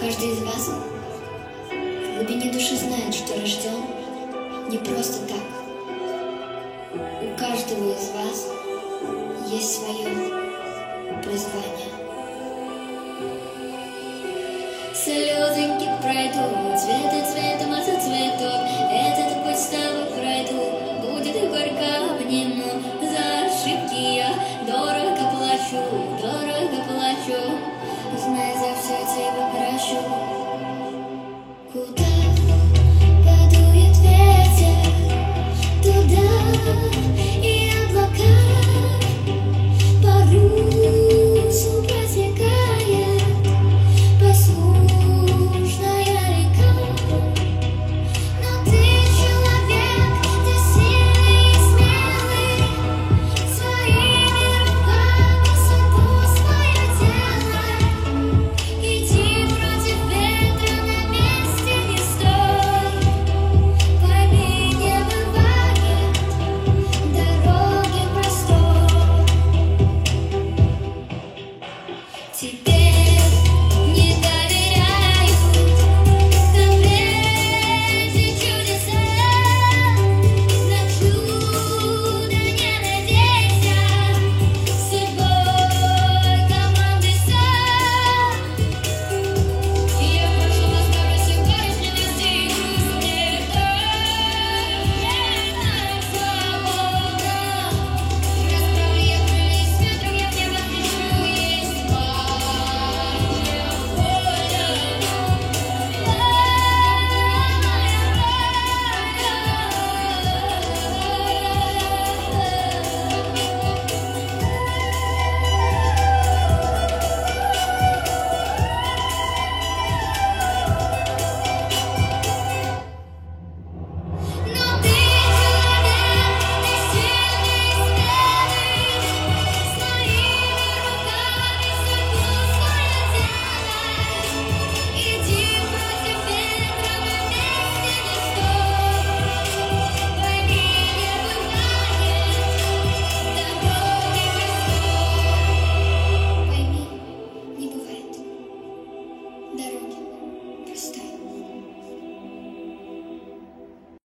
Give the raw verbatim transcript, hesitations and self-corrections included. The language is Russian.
Каждый из вас в глубине души знает, что рожден не просто так. У каждого из вас есть свое призвание. Слезоньки пройдут, цветы цветом, а за цветок